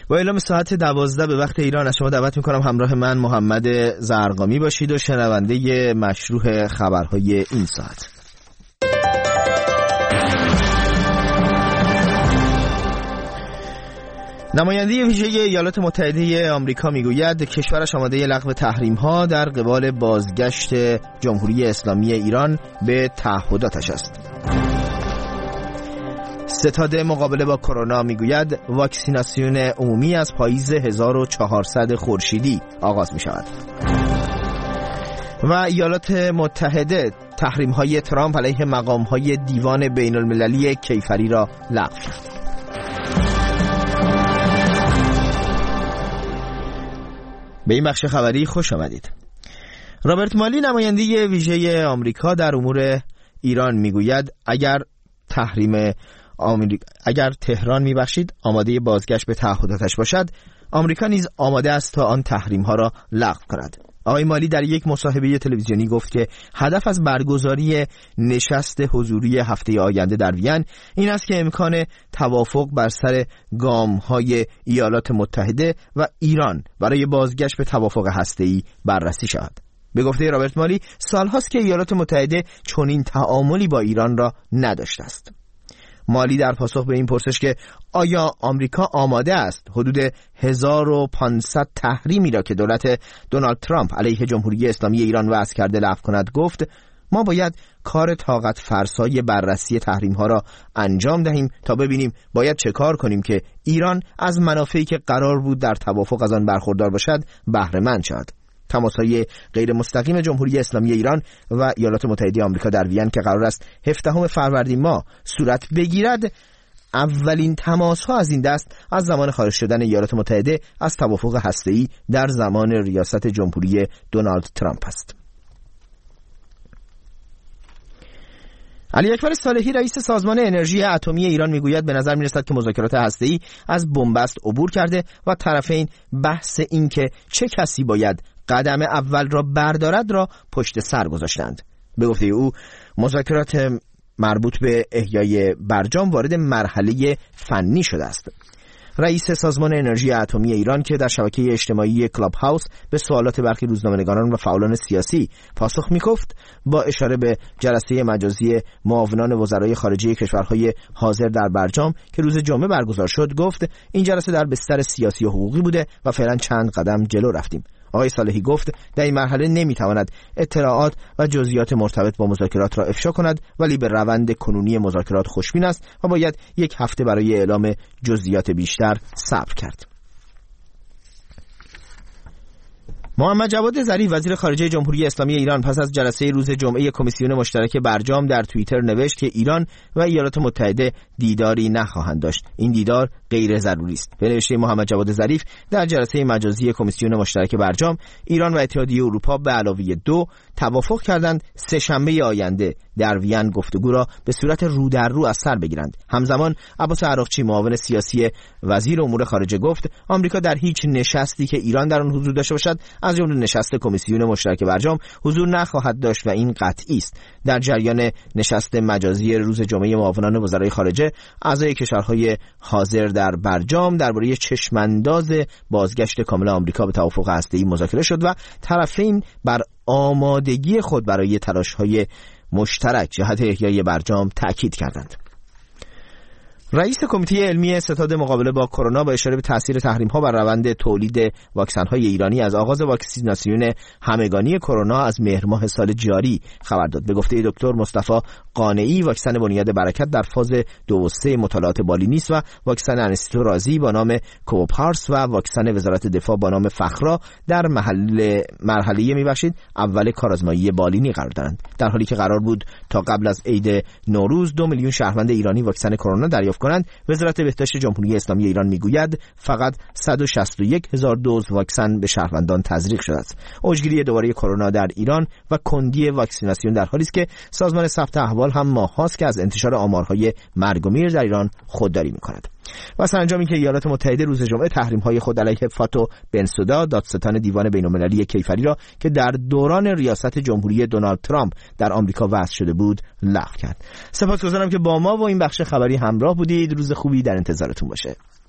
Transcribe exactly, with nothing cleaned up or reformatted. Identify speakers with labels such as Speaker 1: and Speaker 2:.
Speaker 1: با اعلام ساعت دوازده به وقت ایران از شما دعوت میکنم همراه من محمد زرقامی باشید و شنونده مشروح خبرهای این ساعت. نماینده ویژه ایالات متحده آمریکا میگوید کشورش آماده لغو تحریم‌ها در قبال بازگشت جمهوری اسلامی ایران به تعهداتش است. ستاد مقابله با کرونا میگوید واکسیناسیون عمومی از پاییز هزار و چهارصد خورشیدی آغاز می شود. و ایالات متحده تحریم‌های ترامپ علیه مقام‌های دیوان بین المللی کیفری را لغو کرد. به این بخش خبری خوش آمدید. رابرت مالی نماینده ویژه آمریکا در امور ایران میگوید اگر تحریم آمریکا اگر تهران میبخشید آماده بازگشت به تعهداتش باشد، آمریکا نیز آماده است تا آن تحریم ها را لغو کند. آقای مالی در یک مصاحبه تلویزیونی گفت که هدف از برگزاری نشست حضوری هفته آینده در وین این است که امکان توافق بر سر گام‌های ایالات متحده و ایران برای بازگشت به توافق هسته‌ای بررسی شود. به گفته رابرت مالی سالهاست که ایالات متحده چنین تعاملی با ایران را نداشته است. مالی در پاسخ به این پرسش که آیا آمریکا آماده است حدود هزار و پانصد تحریمی را که دولت دونالد ترامپ علیه جمهوری اسلامی ایران وضع کرده لغو کند گفت ما باید کار طاقت فرسای بررسی تحریم ها را انجام دهیم تا ببینیم باید چه کار کنیم که ایران از منافعی که قرار بود در توافق از آن برخوردار باشد بهره مند شود. تماس‌های غیر مستقیم جمهوری اسلامی ایران و ایالات متحده آمریکا در وین که قرار است هفدهم فروردین ماه صورت بگیرد، اولین تماس‌ها از این دست از زمان خارج شدن ایالات متحده از توافق هسته‌ای در زمان ریاست جمهوری دونالد ترامپ است. علی اکبر صالحی رئیس سازمان انرژی اتمی ایران میگوید به نظر میرسد که مذاکرات هسته‌ای از بنبست عبور کرده و طرفین بحث این که چه کسی باید قدم اول را بردارد را پشت سر گذاشتند. به گفته او مذاکرات مربوط به احیای برجام وارد مرحله فنی شده است. رئیس سازمان انرژی اتمی ایران که در شبکه اجتماعی کلاب هاوس به سوالات برخی روزنامه‌نگاران و فعالان سیاسی پاسخ می‌گفت با اشاره به جلسه مجازی معاونان وزرای خارجه کشورهای حاضر در برجام که روز جمعه برگزار شد گفت این جلسه در بستر سیاسی و حقوقی بوده و فعلا چند قدم جلو رفتیم. آقای صالحی گفت در این مرحله نمیتواند اطلاعات و جزئیات مرتبط با مذاکرات را افشا کند، ولی به روند کنونی مذاکرات خوشبین است و باید یک هفته برای اعلام جزئیات بیشتر صبر کرد. محمد جواد ظریف وزیر خارجه جمهوری اسلامی ایران پس از جلسه روز جمعه کمیسیون مشترک برجام در توییتر نوشت که ایران و ایالات متحده دیداری نخواهند داشت. این دیدار غیر ضروری است. به نوشته محمد جواد ظریف در جلسه مجازی کمیسیون مشترک برجام ایران و اتحادیه اروپا به علاوه دو توافق کردند سه شنبه آینده در وین گفتگو را به صورت رو در رو از سر بگیرند. همزمان عباس عراقچی معاون سیاسی وزیر امور خارجه گفت آمریکا در هیچ نشستی که ایران در آن حضور داشته باشد از جمله نشست کمیسیون مشترک برجام حضور نخواهد داشت و این قطعی است. در جریان نشست مجازی روز جمعه معاونان وزرای خارجه اعضای کشورهای حاضر در برجام درباره چشمانداز بازگشت کامل آمریکا به توافق هسته‌ای مذاکره شد و طرفین بر آمادگی خود برای تلاش‌های مشترک جهت احیای برجام تأکید کردند. رئیس کمیته علمی ستاد مقابله با کرونا با اشاره به تاثیر تحریم‌ها بر روند تولید واکسن‌های ایرانی از آغاز واکسیناسیون همگانی کرونا از مهر ماه سال جاری خبر داد. به گفته دکتر مصطفی قانعی واکسن بنیاد برکت در فاز دو و سه مطالعات بالینی است و واکسن انستیتو رازی با نام کوپارس و واکسن وزارت دفاع با نام فخرا در محل مرحله میبخشید اول کارآزمایی بالینی قرار دارند، در حالی که قرار بود تا قبل از عید نوروز دو میلیون شهروند ایرانی واکسن کرونا دریافت کنند. وزارت بهداشت جمهوری اسلامی ایران میگوید فقط صد و شصت و یک هزار دوز واکسن به شهروندان تزریق شده است. اوجگیری دوباره کرونا در ایران و کندی واکسیناسیون در حالی است که سازمان ثبت احوال هم ماه‌هاست که از انتشار آمارهای مرگ و میر در ایران خودداری می‌کند. و سرانجامی که ایالات متحده روز جمعه تحریم‌های خود علیه فاتو بنسودا دادستان دیوان بین‌المللی کیفری را که در دوران ریاست جمهوری دونالد ترامپ در آمریکا وضع شده بود لغو کرد. سپاسگزارم که با ما و این بخش خبری همراه بودید. روز خوبی در انتظارتون باشه.